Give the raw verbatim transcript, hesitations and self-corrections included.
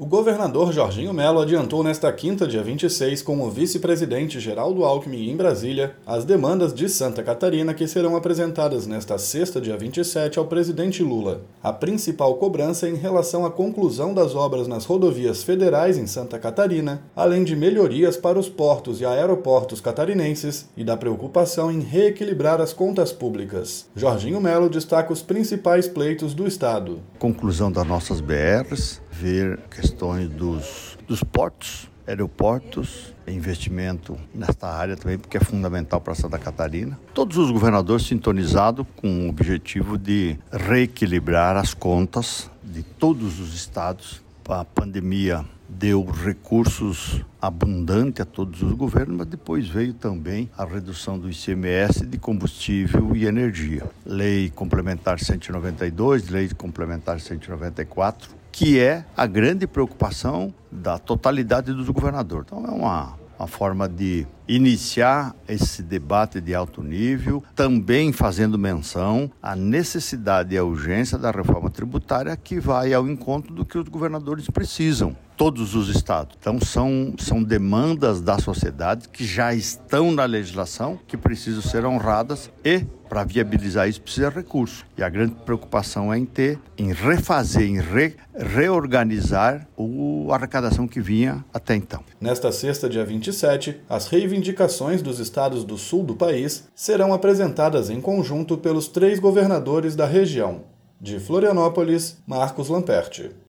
O governador Jorginho Melo adiantou nesta quinta, dia vinte e seis, com o vice-presidente Geraldo Alckmin em Brasília, as demandas de Santa Catarina que serão apresentadas nesta sexta, dia vinte e sete, ao presidente Lula. A principal cobrança é em relação à conclusão das obras nas rodovias federais em Santa Catarina, além de melhorias para os portos e aeroportos catarinenses e da preocupação em reequilibrar as contas públicas. Jorginho Melo destaca os principais pleitos do estado. Conclusão das nossas B Rs, ver questões dos, dos portos, aeroportos, investimento nesta área também, porque é fundamental para Santa Catarina. Todos os governadores sintonizados com o objetivo de reequilibrar as contas de todos os estados. A pandemia deu recursos abundantes a todos os governos, mas depois veio também a redução do I C M S de combustível e energia. Lei Complementar cento e noventa e dois, Lei Complementar cento e noventa e quatro, que é a grande preocupação da totalidade dos governadores. Então é uma, uma forma de iniciar esse debate de alto nível, também fazendo menção à necessidade e à urgência da reforma tributária que vai ao encontro do que os governadores precisam, todos os estados. Então são, são demandas da sociedade que já estão na legislação, que precisam ser honradas e, para viabilizar isso, precisa de recursos. E a grande preocupação é em ter, em refazer, em re, reorganizar o, a arrecadação que vinha até então. Nesta sexta, dia vinte e sete, as reivindicações dos estados do sul do país serão apresentadas em conjunto pelos três governadores da região. De Florianópolis, Marcos Lamperti.